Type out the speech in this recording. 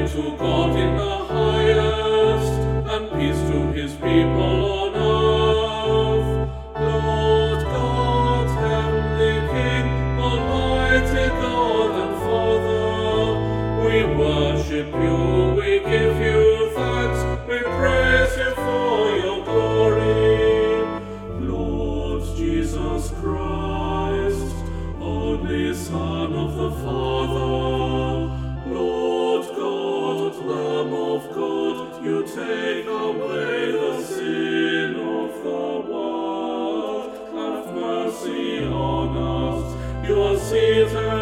to God in the highest, and peace to his people on earth. Lord God, heavenly King, almighty God and Father, we worship you, we give you thanks, we praise you for your glory. Lord Jesus Christ, only Son of the Father, Lord God, Lamb of God, you take away the sin of the world. Have mercy on us. You are seated